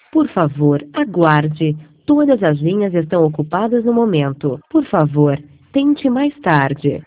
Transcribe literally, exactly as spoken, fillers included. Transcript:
Por favor, aguarde. Todas as linhas estão ocupadas no momento. Por favor, tente mais tarde.